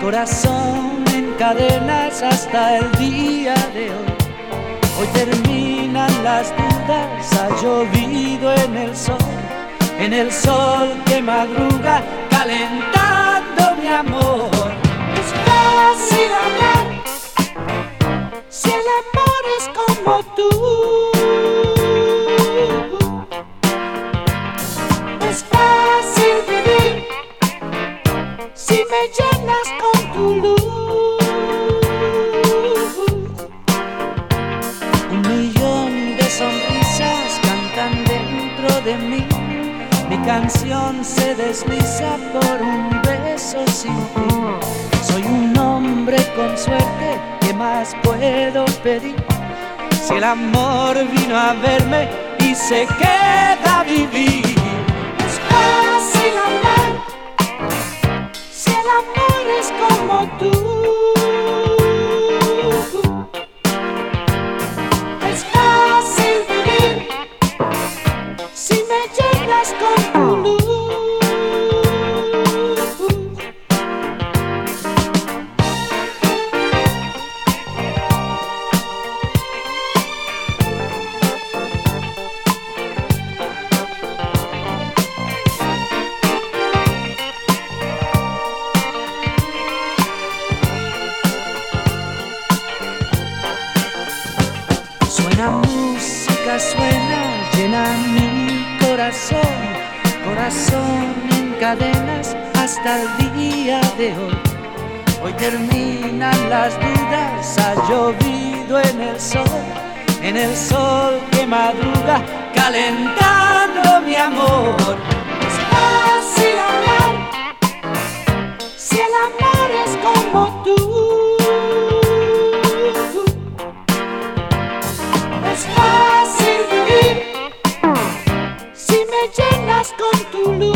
corazón en cadenas hasta el día de hoy. Hoy terminan las dudas, ha llovido en el sol que madruga calentando mi amor. Es fácil hablar si el amor es como tú. Es fácil vivir si me llenas con tu luz. Un millón de sonrisas cantan dentro de mí. Mi canción se desliza por un beso sin fin. Soy un hombre con suerte, ¿qué más puedo pedir? Si el amor vino a verme y se queda a vivir. Es fácil hablar si el amor es como tú. Es fácil vivir si me llenas con tu luz. Suena música, suena, llena mi corazón, corazón en cadenas hasta el día de hoy. Hoy terminan las dudas, ha llovido en el sol que madruga calentando mi amor. Es fácil hablar si el amor es como tú. Es fácil vivir si me llenas con tu luz.